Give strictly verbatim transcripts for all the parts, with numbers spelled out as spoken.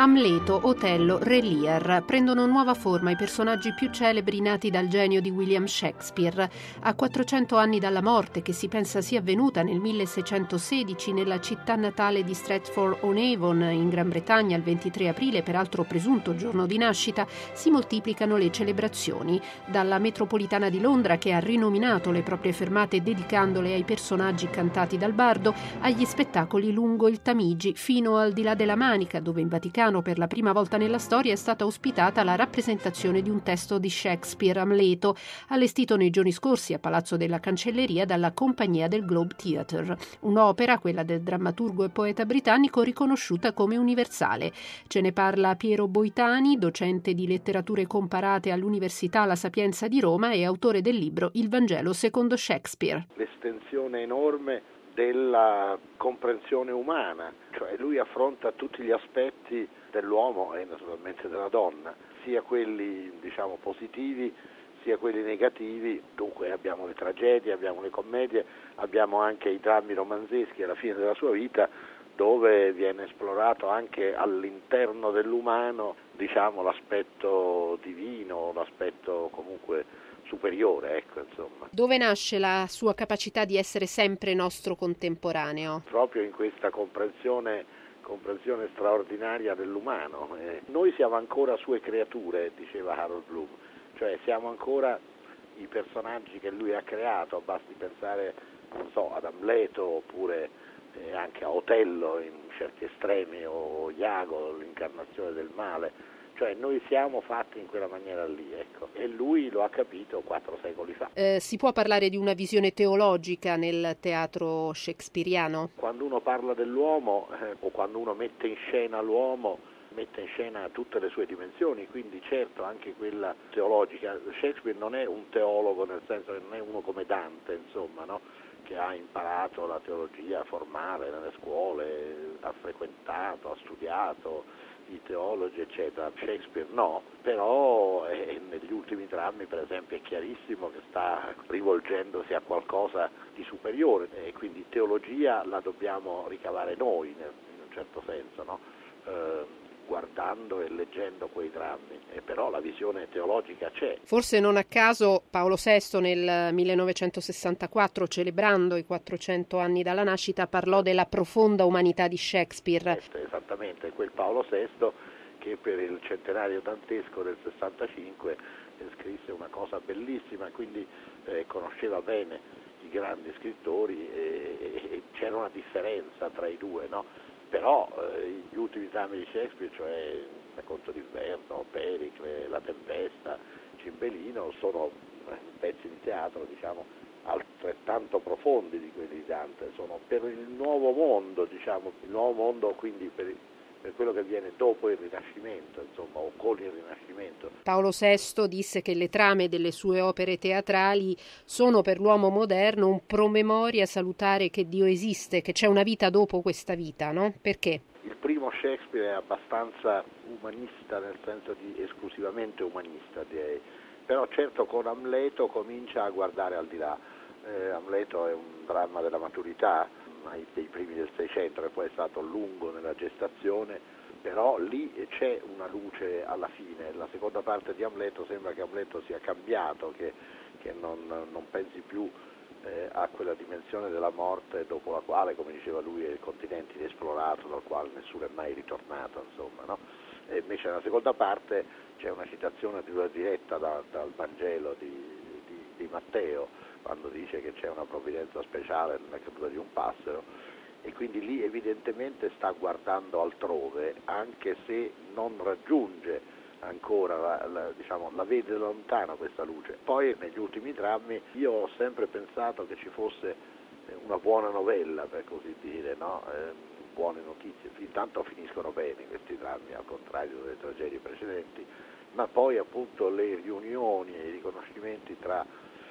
Amleto, Otello, Re Lear prendono nuova forma i personaggi più celebri nati dal genio di William Shakespeare. A quattrocento anni dalla morte, che si pensa sia avvenuta nel milleseicentosedici nella città natale di Stratford-on-Avon, in Gran Bretagna, il ventitré aprile, peraltro presunto giorno di nascita, si moltiplicano le celebrazioni. Dalla metropolitana di Londra, che ha rinominato le proprie fermate dedicandole ai personaggi cantati dal bardo, agli spettacoli lungo il Tamigi, fino al di là della Manica, dove in Vaticano per la prima volta nella storia è stata ospitata la rappresentazione di un testo di Shakespeare, Amleto, allestito nei giorni scorsi a Palazzo della Cancelleria dalla compagnia del Globe Theatre. Un'opera, quella del drammaturgo e poeta britannico, riconosciuta come universale. Ce ne parla Piero Boitani, docente di letterature comparate all'Università La Sapienza di Roma e autore del libro Il Vangelo secondo Shakespeare. L'estensione enorme della comprensione umana, cioè lui affronta tutti gli aspetti dell'uomo e naturalmente della donna, sia quelli diciamo positivi sia quelli negativi. Dunque abbiamo le tragedie, abbiamo le commedie, abbiamo anche i drammi romanzeschi alla fine della sua vita, dove viene esplorato anche all'interno dell'umano diciamo l'aspetto divino, l'aspetto comunque superiore, ecco, insomma. Dove nasce la sua capacità di essere sempre nostro contemporaneo? Proprio in questa comprensione, comprensione straordinaria dell'umano. Eh, noi siamo ancora sue creature, diceva Harold Bloom, cioè siamo ancora i personaggi che lui ha creato, basti pensare, non so, ad Amleto oppure eh, anche a Otello in certi estremi, o Iago, l'incarnazione del male. Cioè noi siamo fatti in quella maniera lì, ecco, e lui lo ha capito quattro secoli fa. Eh, si può parlare di una visione teologica nel teatro shakespeariano? Quando uno parla dell'uomo eh, o quando uno mette in scena l'uomo, mette in scena tutte le sue dimensioni, quindi certo anche quella teologica. Shakespeare non è un teologo, nel senso che non è uno come Dante, insomma, no? Che ha imparato la teologia formale nelle scuole, ha frequentato, ha studiato i teologi eccetera. Shakespeare no, però eh, negli ultimi drammi per esempio è chiarissimo che sta rivolgendosi a qualcosa di superiore e quindi teologia la dobbiamo ricavare noi in un certo senso, no? Eh, guardando e leggendo quei drammi, e però la visione teologica c'è. Forse non a caso Paolo sesto nel millenovecentosessantaquattro, celebrando i quattrocento anni dalla nascita, parlò della profonda umanità di Shakespeare. Esattamente, quel Paolo sesto che per il centenario dantesco del sessantacinque scrisse una cosa bellissima, quindi eh, conosceva bene i grandi scrittori e, e, e c'era una differenza tra i due, no? Però eh, gli ultimi drammi di Shakespeare, cioè Il Racconto d'inverno, Pericle, La Tempesta, Cimbelino, sono pezzi di teatro diciamo altrettanto profondi di quelli di Dante, sono per il nuovo mondo, diciamo, il nuovo mondo quindi per, per quello che viene dopo il Rinascimento, insomma, o con il Rinascimento. Paolo sesto disse che le trame delle sue opere teatrali sono per l'uomo moderno un promemoria salutare che Dio esiste, che c'è una vita dopo questa vita, no? Perché? Il primo Shakespeare è abbastanza umanista, nel senso di esclusivamente umanista, direi. Però certo con Amleto comincia a guardare al di là. Eh, Amleto è un dramma della maturità dei primi del Seicento, che poi è stato lungo nella gestazione, però lì c'è una luce alla fine. La seconda parte di Amleto sembra che Amleto sia cambiato, che, che non, non pensi più eh, a quella dimensione della morte dopo la quale, come diceva lui, è il continente inesplorato dal quale nessuno è mai ritornato, insomma, no? E invece nella seconda parte c'è una citazione diretta da, dal Vangelo di, di, di Matteo, quando dice che c'è una provvidenza speciale nella caduta di un passero, e quindi lì evidentemente sta guardando altrove, anche se non raggiunge ancora, la, la, diciamo, la vede lontano questa luce. Poi negli ultimi drammi io ho sempre pensato che ci fosse una buona novella, per così dire, no? Eh, buone notizie, intanto finiscono bene questi drammi, al contrario delle tragedie precedenti, ma poi appunto le riunioni e i riconoscimenti tra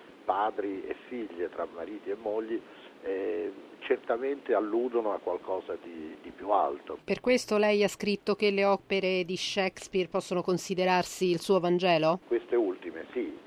padri e figlie, tra mariti e mogli, eh, certamente alludono a qualcosa di, di più alto. Per questo lei ha scritto che le opere di Shakespeare possono considerarsi il suo Vangelo? Queste ultime, sì, è il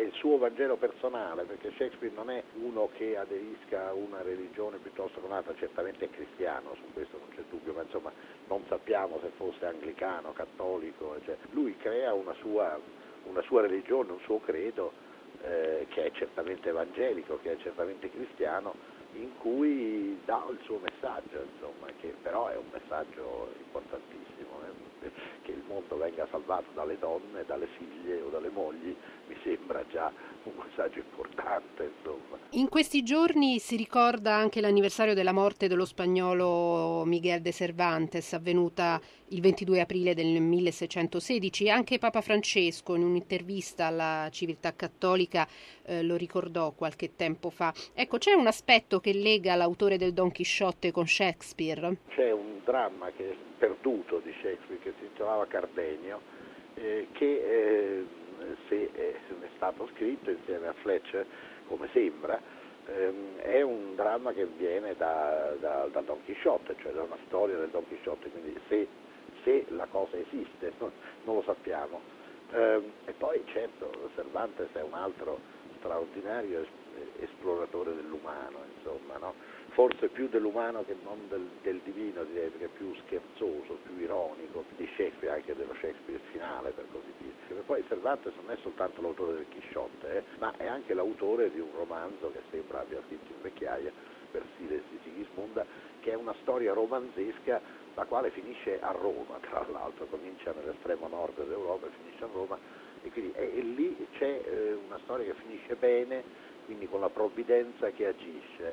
il suo Vangelo personale, perché Shakespeare non è uno che aderisca a una religione piuttosto che un'altra, certamente è cristiano, su questo non c'è dubbio, ma insomma non sappiamo se fosse anglicano, cattolico, cioè, lui crea una sua, una sua religione, un suo credo eh, che è certamente evangelico, che è certamente cristiano, in cui dà il suo messaggio, insomma, che però è un messaggio importantissimo, eh, che il mondo venga salvato dalle donne, dalle figlie o dalle mogli, mi sembra già un messaggio importante, insomma. In questi giorni si ricorda anche l'anniversario della morte dello spagnolo Miguel de Cervantes, avvenuta il ventidue aprile del milleseicentosedici. Anche Papa Francesco, in un'intervista alla Civiltà Cattolica, eh, lo ricordò qualche tempo fa. Ecco, c'è un aspetto che lega l'autore del Don Chisciotte con Shakespeare? C'è un dramma che è perduto di Shakespeare che si intitolava Cardenio, eh, che eh, se è stato scritto insieme a Fletcher, come sembra, ehm, è un dramma che viene da, da, da Don Chisciotte, cioè da una storia del Don Chisciotte, quindi se, se la cosa esiste, non, non lo sappiamo. Ehm, e poi certo Cervantes è un altro straordinario esploratore dell'umano, insomma, no? Forse più dell'umano che non del, del divino, direi, perché è più scherzoso, più ironico di Shakespeare, anche dello Shakespeare finale, per così dire. Perché poi Cervantes non è soltanto l'autore del Chisciotte, eh, ma è anche l'autore di un romanzo che sembra abbia scritto in vecchiaia, Persiles di Sigismunda, che è una storia romanzesca la quale finisce a Roma, tra l'altro, comincia nell'estremo nord dell'Europa e finisce a Roma, e quindi e, e lì c'è eh, una storia che finisce bene, quindi con la provvidenza che agisce,